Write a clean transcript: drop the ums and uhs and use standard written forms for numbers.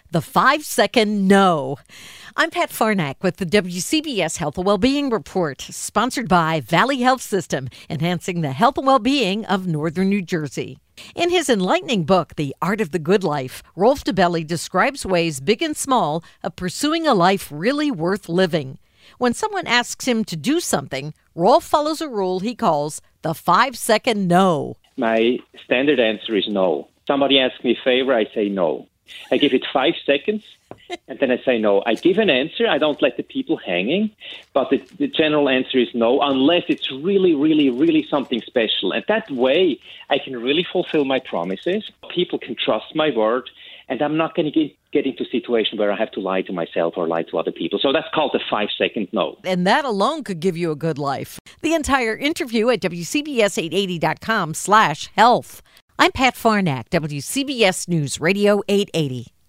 The 5-second no. I'm Pat Farnack with the WCBS Health and Wellbeing Report, sponsored by Valley Health System, enhancing the health and well-being of Northern New Jersey. In his enlightening book, The Art of the Good Life, Rolf DeBelli describes ways, big and small, of pursuing a life really worth living. When someone asks him to do something, Rolf follows a rule he calls the 5-second no. My standard answer is no. Somebody asks me a favor, I say no. I give it 5 seconds, and then I say no. I give an answer. I don't let the people hanging, but the general answer is no, unless it's really, really, really something special. And that way, I can really fulfill my promises. People can trust my word, and I'm not going to get into a situation where I have to lie to myself or lie to other people. So that's called the 5-second no. And that alone could give you a good life. The entire interview at WCBS880.com/health. I'm Pat Farnack, WCBS News Radio 880.